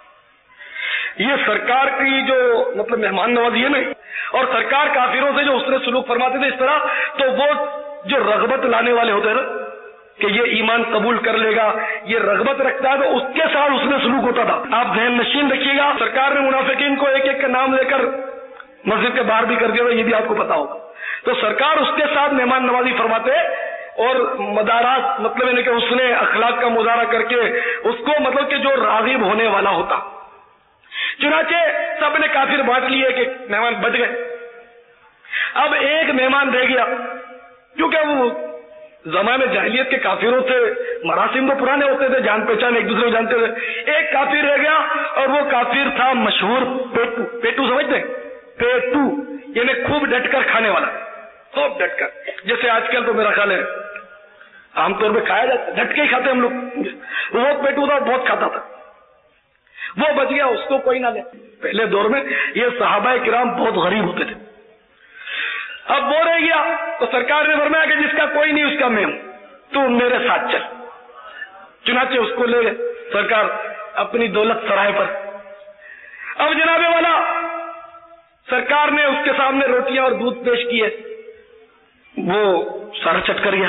یہ سرکار کی جو مطلب مہمان نوازی ہے نا, اور سرکار کافروں سے جو اس نے سلوک فرماتے تھے اس طرح, تو وہ جو رغبت لانے والے ہوتے ہیں نا کہ یہ ایمان قبول کر لے گا, یہ رغبت رکھتا ہے, تو اس کے ساتھ اس میں سلوک ہوتا تھا. آپ ذہن نشین رکھیے گا, سرکار نے منافقین کو ایک ایک کا نام لے کر مسجد کے باہر بھی کر دیا, یہ بھی آپ کو پتا ہوگا. تو سرکار اس کے ساتھ مہمان نوازی فرماتے اور مدارات مطلب یعنی کہ اس نے اخلاق کا مظاہرہ کر کے اس کو مطلب کہ جو راغب ہونے والا ہوتا. چنانچہ سب نے کافر بانٹ لیے کہ مہمان بچ گئے. اب ایک مہمان رہ گیا, کیونکہ وہ زمانے جاہلیت کے کافروں سے مراسم تو پرانے ہوتے تھے, جان پہچان ایک دوسرے کو جانتے تھے. ایک کافر رہ گیا اور وہ کافر تھا مشہور پیٹو. پیٹو سمجھتے ہیں, پیٹو یعنی خوب ڈٹ کر کھانے والا, خوب ڈٹ کر. جیسے آج کل تو میرا خیال ہے عام طور پہ کھایا جاتا, ڈٹ کے ہی کھاتے ہم لوگ. وہ پیٹو تھا, بہت کھاتا تھا. وہ بچ گیا, اس کو کوئی نہ لے. پہلے دور میں یہ صحابہ کرام بہت غریب ہوتے تھے. اب وہ رہ گیا تو سرکار نے فرمایا کہ جس کا کوئی نہیں اس کا میں ہوں, تو میرے ساتھ چل. چنانچہ اس کو لے گئے سرکار اپنی دولت سرائے پر. اب جناب والا سرکار نے اس کے سامنے روٹیاں اور دودھ پیش کیے, وہ سارا چٹ کر گیا.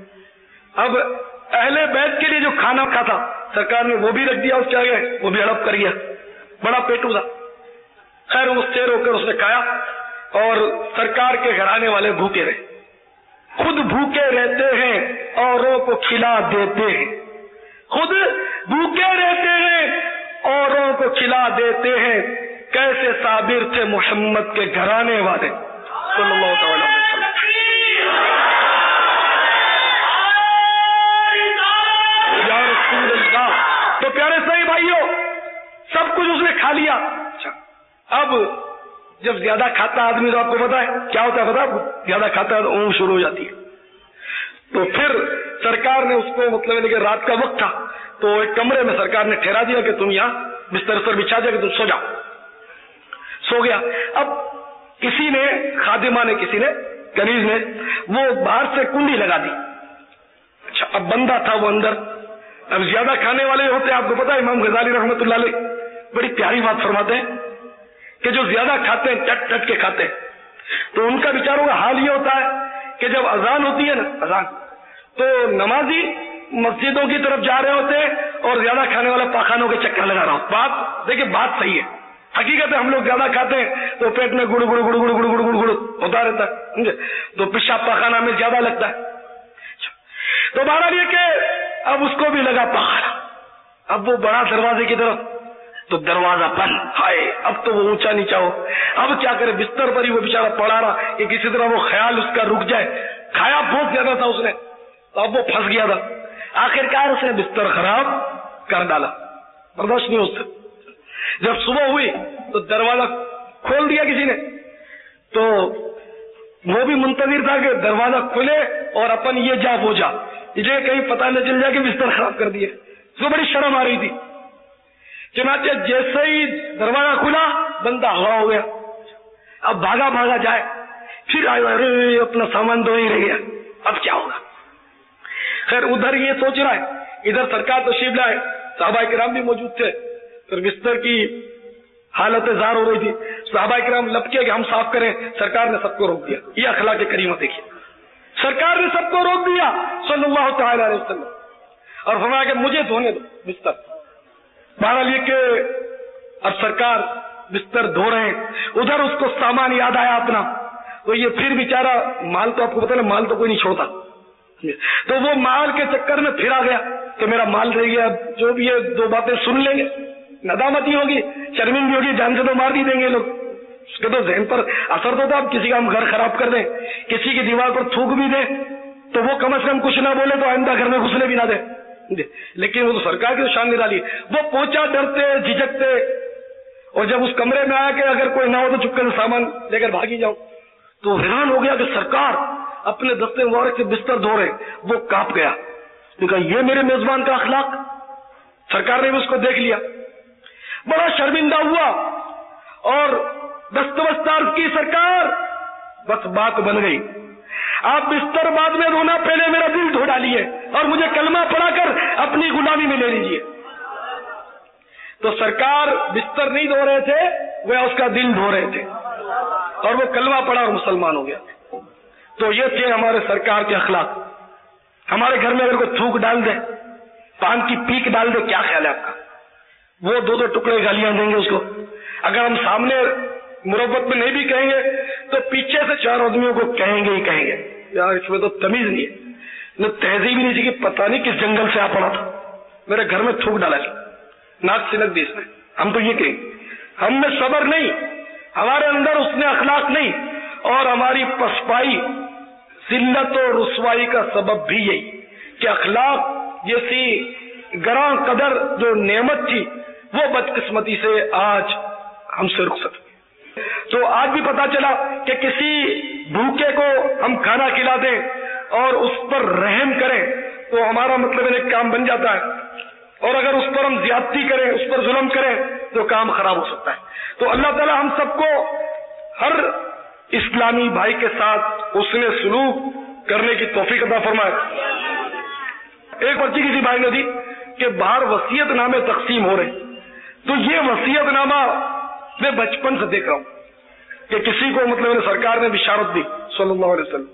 اب اہل بیت کے لیے جو کھانا کھا تھا سرکار نے وہ بھی رکھ دیا اس کے آگے, وہ بھی ہڑپ کر گیا. بڑا پیٹو تھا. خیر وہ سیر ہو کر اس نے کھایا اور سرکار کے گھرانے والے بھوکے رہے. خود بھوکے رہتے ہیں اوروں کو کھلا دیتے ہیں, خود بھوکے رہتے ہیں اوروں کو کھلا دیتے ہیں. کیسے صابر تھے محمد کے گھرانے والے صلی اللہ تعالی علیہ وسلم. یا رسول اللہ. تو پیارے صحیح بھائیوں, سب کچھ اس نے کھا لیا. اب جب زیادہ کھاتا آدمی تو آپ کو پتا ہے کیا ہوتا ہے, پتا ہے زیادہ کھاتا ہے تو اونگ شروع ہو جاتی ہے. تو پھر سرکار نے اس کو مطلب کہ رات کا وقت تھا تو ایک کمرے میں سرکار نے ٹھہرا دیا کہ تم یہاں بستر پر بچھا دیا کہ تم سو جاؤ. سو گیا. اب کسی نے, خادمہ نے, کسی نے, کنیز نے وہ باہر سے کنڈی لگا دی. اچھا اب بندہ تھا وہ اندر. اب زیادہ کھانے والے ہوتے ہیں, آپ کو پتا ہے امام غزالی رحمت اللہ علیہ بڑی پیاری بات فرماتے ہیں کہ جو زیادہ کھاتے ہیں ٹٹ ٹٹ کے کھاتے ہیں, تو ان کا بیچاروں کا حال یہ ہوتا ہے کہ جب اذان ہوتی ہے نا, اذان, تو نمازی مسجدوں کی طرف جا رہے ہوتے ہیں اور زیادہ کھانے والا پاخانوں کے چکر لگا رہا ہوں. بات دیکھیں بات صحیح ہے, حقیقت ہے ہم لوگ زیادہ کھاتے ہیں تو پیٹ میں گڑ گڑ گڑ گڑ گڑ گڑ گڑ گڑ ہوتا رہتا ہے, تو پیشاب پاخانہ میں زیادہ لگتا ہے. تو بہرحال یہ کہ اب اس کو بھی لگا پاخانہ, اب وہ بڑا دروازے کی طرف, تو دروازہ بند, ہائے اب تو وہ اونچا نیچا ہو, اب کیا کرے, بستر پر ہی وہ بیچارہ پڑا رہا کہ کسی طرح وہ خیال اس کا رک جائے. کھایا بہت زیادہ تھا اس نے, تو اب وہ پھنس گیا تھا. آخر کار اس نے بستر خراب کر ڈالا, برداشت نہیں ہوتا. جب صبح ہوئی تو دروازہ کھول دیا کسی نے, تو وہ بھی منتظر تھا کہ دروازہ کھلے اور اپن یہ جا وہ جا, یہ کہیں پتہ نہ چل جائے کہ بستر خراب کر دیے. اس کو بڑی شرم آ رہی تھی. چنانچہ جیسے ہی دروازہ کھلا بندہ ہوا ہو گیا. اب بھاگا بھاگا جائے, پھر آئے ارے اپنا سامان تو ہی رہ گیا, اب کیا ہوگا. خیر ادھر یہ سوچ رہا ہے, ادھر سرکار تشریف لائے, صحابہ کرام بھی موجود تھے, پھر بستر کی حالت زار ہو رہی تھی. صحابہ کرام لپکے کہ ہم صاف کریں, سرکار نے سب کو روک دیا. یہ اخلاق کریمہ دیکھیے, سرکار نے سب کو روک دیا صلی اللہ تعالی علیہ وسلم, اور فرمایا کہ مجھے دھونے دو بستر. بہرحال یہ کہ اب سرکار بستر دھو رہے ہیں, ادھر اس کو سامان یاد آیا اپنا, تو یہ پھر بیچارہ مال تو آپ کو پتا نا مال تو کوئی نہیں چھوڑتا, تو وہ مال کے چکر میں پھر آ گیا کہ میرا مال رہ گیا. جو بھی یہ دو باتیں سن لیں گے ندامت ہی ہوگی, شرمندگی ہوگی, جان سے تو مار بھی دیں گے لوگ. اس کے تو ذہن پر اثر تو تھا, اب کسی کا ہم گھر خراب کر دیں, کسی کی دیوار پر تھوک بھی دیں, تو وہ کم از کم کچھ نہ بولے تو آئندہ گھر میں گھسنے بھی نہ دے. لیکن وہ تو سرکار کی تو شان نرالی. وہ پہنچا ڈرتے جھجکتے, اور جب اس کمرے میں آیا کہ اگر کوئی نہ ہو تو چپ کر سامان لے کر بھاگی جاؤ, تو حیران ہو گیا کہ سرکار اپنے دستے مبارک سے بستر دھو رہے. وہ کانپ گیا, کہا یہ میرے میزبان کا اخلاق. سرکار نے بھی اس کو دیکھ لیا, بڑا شرمندہ ہوا اور دستبستار کی سرکار بس بات بن گئی, آپ بستر بعد میں دھونا, پہلے میرا دل دھو ڈالیے اور مجھے کلمہ پڑھا کر اپنی غلامی میں لے لیجیے. تو سرکار بستر نہیں دھو رہے تھے, وہ اس کا دل دھو رہے تھے, اور وہ کلمہ پڑھا اور مسلمان ہو گیا. تو یہ تھے ہمارے سرکار کے اخلاق. ہمارے گھر میں اگر کوئی تھوک ڈال دے, پان کی پیک ڈال دے, کیا خیال ہے آپ کا؟ وہ دو دو ٹکڑے گالیاں دیں گے اس کو. اگر ہم سامنے مربت میں نہیں بھی کہیں گے تو پیچھے سے چار آدمیوں کو کہیں گے ہی کہیں گے, یار اس میں تو تمیز نہیں ہے, نہ تہذیب نہیں تھی, کہ پتہ نہیں کس جنگل سے آ پڑا تھا, میرے گھر میں تھوک ڈالا تھا, ناک سلک دی اس نے. ہم تو یہ کہیں گے, ہم میں صبر نہیں, ہمارے اندر اس نے اخلاق نہیں, اور ہماری پسپائی ذلت و رسوائی کا سبب بھی یہی کہ اخلاق جیسی گراں قدر جو نعمت تھی وہ بدقسمتی سے آج ہم سے رخصت ہوئی. تو آج بھی پتا چلا کہ کسی بھوکے کو ہم کھانا کھلا دیں اور اس پر رحم کریں تو ہمارا مطلب ایک کام بن جاتا ہے, اور اگر اس پر ہم زیادتی کریں, اس پر ظلم کریں تو کام خراب ہو سکتا ہے. تو اللہ تعالی ہم سب کو ہر اسلامی بھائی کے ساتھ حسن سلوک کرنے کی توفیق عطا فرمائے. ایک پرچی کسی بھائی نے دی کہ باہر وصیت نامے تقسیم ہو رہے, تو یہ وصیت نامہ میں بچپن سے دیکھ رہا ہوں کہ کسی کو مطلب سرکار نے بشارت دی صلی اللہ علیہ وسلم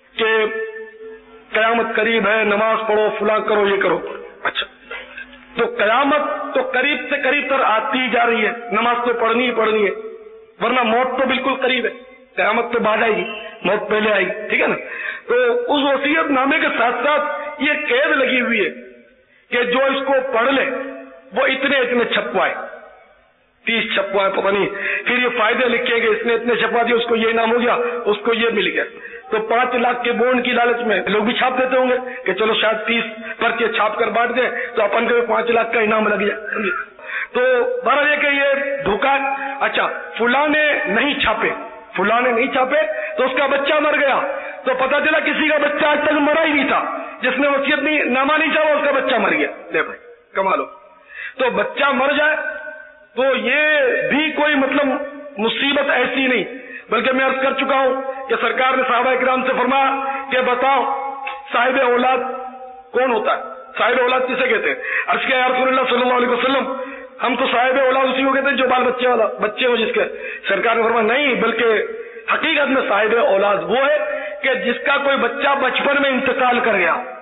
کہ قیامت قریب ہے, نماز پڑھو, فلاں کرو, یہ کرو. اچھا, تو قیامت تو قریب سے قریب تر آتی ہی جا رہی ہے, نماز تو پڑھنی ہی پڑھنی ہے, ورنہ موت تو بالکل قریب ہے, قیامت تو بعد آئے گی, موت پہلے آئے گی, ٹھیک ہے نا. تو اس وصیت نامے کے ساتھ ساتھ یہ قید لگی ہوئی ہے کہ جو اس کو پڑھ لے وہ اتنے اتنے چھپوائے, تیس چھپوائے, پتہ نہیں, پھر یہ فائدے لکھیں گے, اس نے اتنے چھپوا دیے, اس کو یہ انعام ہو گیا, اس کو یہ مل گیا. تو پانچ لاکھ کے بونڈ کی لالچ میں لوگ بھی چھاپ دیتے ہوں گے کہ چلو شاید تیس پرچے چھاپ کر بانٹ دیں تو اپن کو پانچ لاکھ کا انعام لگ جائے. تو بہرحال یہ کہ یہ دھوکہ. اچھا, فلاں نے نہیں چھاپے, فلاں نے نہیں چھاپے تو اس کا بچہ مر گیا, تو پتا چلا کسی کا بچہ آج تک مرا ہی نہیں تھا, جس نے وصیت نہیں نامہ نہیں چھاپا اس کا بچہ مر گیا. لے بھائی کمال ہو. تو بچہ مر جائے تو یہ بھی کوئی مطلب مصیبت ایسی نہیں, بلکہ میں عرض کر چکا ہوں کہ سرکار نے صحابہ کرام سے فرمایا کہ بتاؤ صاحب اولاد کون ہوتا ہے, صاحب اولاد کسے کہتے ہیں؟ عرض کیا یا رسول اللہ صلی اللہ علیہ وسلم, ہم تو صاحب اولاد اسی کو کہتے ہیں جو بال بچے والا بچے ہو جس کے. سرکار نے فرمایا نہیں, بلکہ حقیقت میں صاحب اولاد وہ ہے کہ جس کا کوئی بچہ بچپن میں انتقال کر گیا,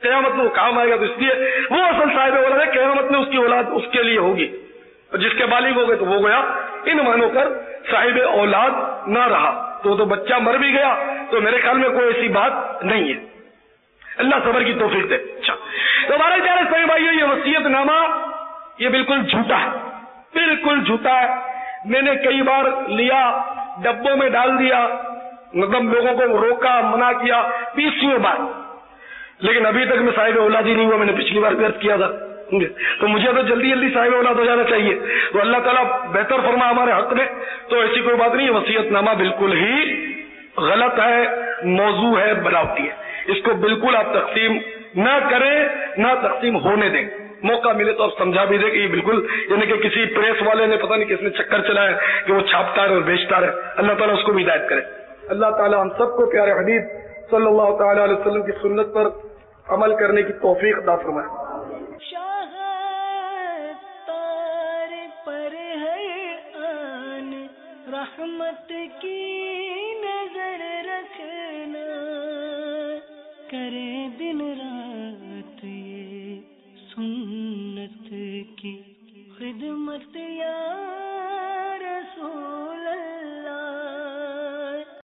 قیامت میں وہ کام آئے گا. تو اس لیے وہ اصل صاحب اولاد ہے, قیامت میں اس کی اولاد اس کے لیے ہوگی. جس کے بالغ ہو گئے تو وہ گیا, ان مانو کر صاحب اولاد نہ رہا تو تو بچہ مر بھی گیا. تو میرے خیال میں کوئی ایسی بات نہیں ہے. اللہ صبر کی توفیق دے. اچھا, تو ہمارے پیارے صحیح بھائیو, یہ وصیت نامہ یہ بالکل جھوٹا ہے, بالکل جھوٹا ہے. میں نے کئی بار لیا, ڈبوں میں ڈال دیا, مطلب لوگوں کو روکا, منع کیا بیسویں بار, لیکن ابھی تک میں صاحب اولاد ہی نہیں ہوا. میں نے پچھلی بار بھی عرض کیا تھا. تو مجھے تو جلدی جلدی صاحب اولاد ہو جانا چاہیے. تو اللہ تعالیٰ بہتر فرما ہمارے حق میں. تو ایسی کوئی بات نہیں, وصیت نامہ بالکل ہی غلط ہے, موضوع ہے, بناوٹی ہے. اس کو بالکل آپ تقسیم نہ کریں, نہ تقسیم ہونے دیں. موقع ملے تو آپ سمجھا بھی دیں کہ یہ بالکل, یعنی کہ کسی پریس والے نے پتہ نہیں کس نے چکر چلایا کہ وہ چھاپتا ہے اور بیچتا ہے. اللہ تعالیٰ اس کو بھی ہدایت کرے. اللہ تعالیٰ ہم سب کو پیارے حبیب صلی اللہ تعالی علیہ وسلم کی سنت پر عمل کرنے کی توفیق عطا فرمائے. شاہ تار پر ہے آن, رحمت کی نظر رکھنا, کرے دن رات یہ سنت کی خدمت یا